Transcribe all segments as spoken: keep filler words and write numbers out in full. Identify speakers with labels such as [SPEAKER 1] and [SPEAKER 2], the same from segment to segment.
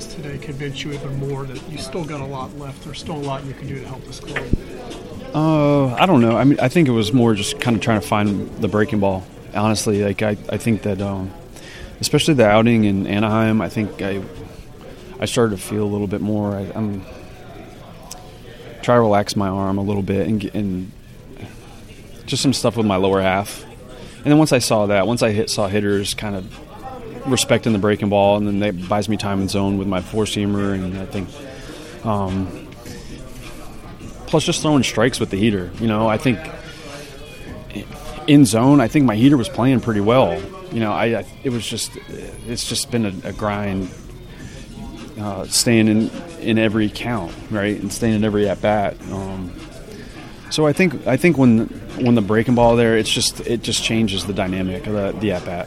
[SPEAKER 1] practice today convince you even more that you still got a lot left? There's still a lot you can do to help this club.
[SPEAKER 2] Uh, I don't know. I mean, I think it was more just kind of trying to find the breaking ball. Honestly, like I, I think that, um, especially the outing in Anaheim, I think I, I started to feel a little bit more. I, I'm try to relax my arm a little bit and, and just some stuff with my lower half. And then once I saw that, once I hit, saw hitters kind of respecting the breaking ball, and then that buys me time in zone with my four-seamer, and I think. Um, Plus, just throwing strikes with the heater. You know, I think in zone, I think my heater was playing pretty well. You know, I, I it was just it's just been a, a grind, uh, staying in, in every count, right, and staying in every at bat. Um, so I think I think when when the breaking ball there, it's just it just changes the dynamic of the, the at bat.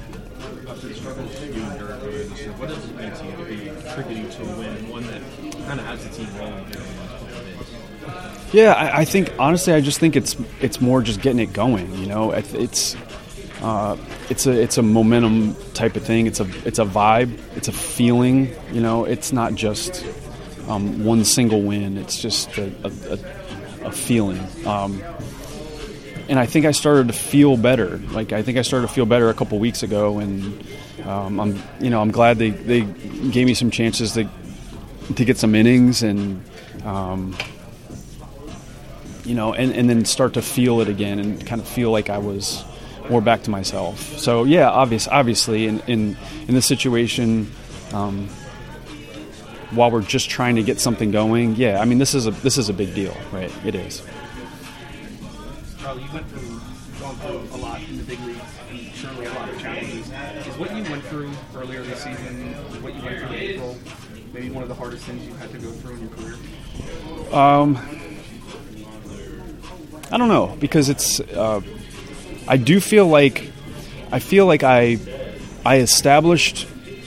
[SPEAKER 3] What does it mean to you to be contributing to a win, one that kind of has the team rolling?
[SPEAKER 2] Yeah, I, I think honestly, I just think it's it's more just getting it going. You know, it, it's uh, it's a it's a momentum type of thing. It's a it's a vibe. It's a feeling. You know, it's not just um, one single win. It's just a, a, a, a feeling. Um, and I think I started to feel better. Like I think I started to feel better a couple weeks ago, and um, I'm you know I'm glad they, they gave me some chances to to get some innings and. Um, You know, and, and then start to feel it again and kind of feel like I was more back to myself. So, yeah, obvious, obviously, in, in, in this situation, um, while we're just trying to get something going, yeah, I mean, this is a this is a big deal, right? It is.
[SPEAKER 3] Charlie, you went through, gone through a lot in the big leagues, and certainly a lot of challenges. Is what you went through earlier this season, what you went through in April, maybe one of the hardest things you had to go through in your career?
[SPEAKER 2] Um. I don't know, because it's. Uh, I do feel like, I feel like I, I established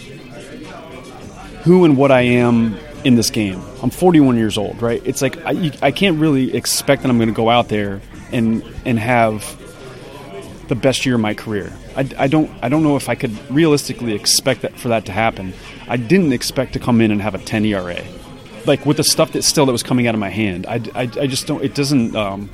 [SPEAKER 2] who and what I am in this game. I'm forty-one years old, right? It's like I, you, I can't really expect that I'm going to go out there and and have the best year of my career. I, I don't I don't know if I could realistically expect that for that to happen. I didn't expect to come in and have a ten E R A, like with the stuff that still that was coming out of my hand. I, I, I just don't. It doesn't. Um,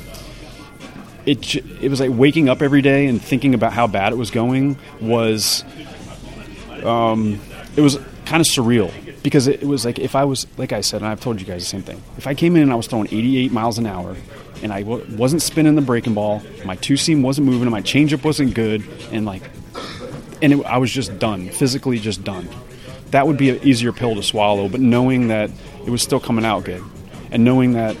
[SPEAKER 2] It it was like waking up every day and thinking about how bad it was going was, um, it was kind of surreal, because it, it was like if I was, like I said, and I've told you guys the same thing, if I came in and I was throwing eighty-eight miles an hour and I w- wasn't spinning the breaking ball, my two-seam wasn't moving, and my changeup wasn't good, and like, and it, I was just done, physically just done. That would be an easier pill to swallow, but knowing that it was still coming out good, and knowing that,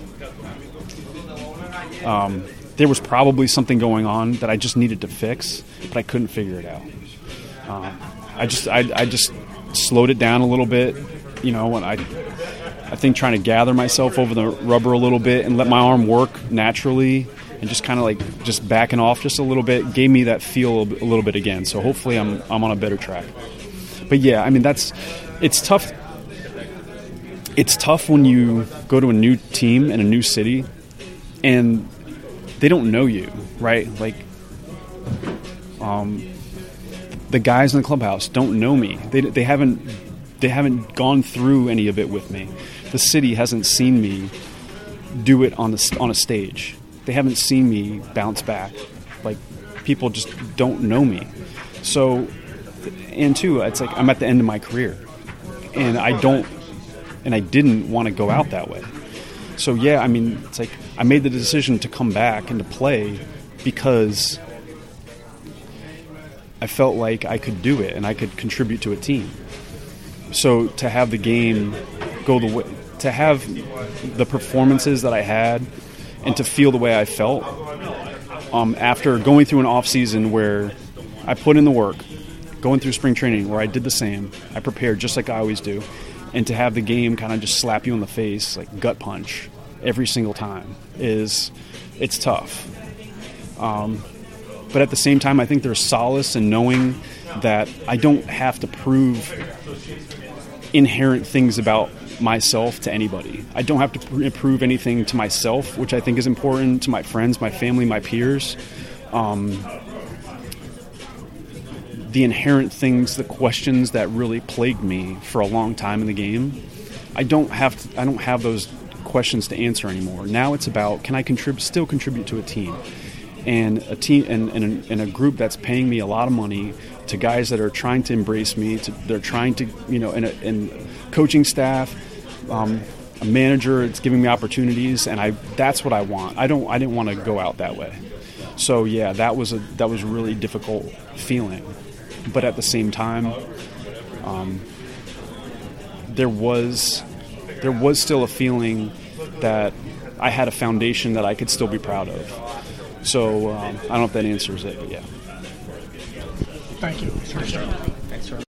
[SPEAKER 2] um, there was probably something going on that I just needed to fix, but I couldn't figure it out. Um, I just I, I just slowed it down a little bit, you know, and I I think trying to gather myself over the rubber a little bit and let my arm work naturally, and just kind of like just backing off just a little bit gave me that feel a little bit again. So hopefully I'm I'm on a better track. But yeah, I mean that's it's tough. It's tough when you go to a new team in a new city, and they don't know you, right? Like, um, the guys in the clubhouse don't know me. They they haven't they haven't gone through any of it with me. The city hasn't seen me do it on the on a stage. They haven't seen me bounce back. Like, people just don't know me. So, and two, it's like I'm at the end of my career, and I don't, and I didn't want to go out that way. So yeah, I mean, it's like I made the decision to come back and to play because I felt like I could do it and I could contribute to a team. So to have the game go the way, to have the performances that I had, and to feel the way I felt um, after going through an off season where I put in the work, going through spring training where I did the same, I prepared just like I always do. And to have the game kind of just slap you in the face, like gut punch, every single time is, it's tough. Um, but at the same time, I think there's solace in knowing that I don't have to prove inherent things about myself to anybody. I don't have to pr- prove anything to myself, which I think is important, to my friends, my family, my peers. Um, the inherent things, the questions that really plagued me for a long time in the game. I don't have to, I don't have those questions to answer anymore. Now it's about, can I contribute, still contribute to a team, and a team, and, and, and a group that's paying me a lot of money, to guys that are trying to embrace me, to, they're trying to, you know, and, and coaching staff, um, a manager, it's giving me opportunities, and I, that's what I want. I don't, I didn't want to go out that way. So yeah, that was a, that was a really difficult feeling, but at the same time, um, there was, there was still a feeling that I had a foundation that I could still be proud of. So um, I don't know if that answers it, but yeah.
[SPEAKER 1] Thank you.
[SPEAKER 3] Thanks, Charlie.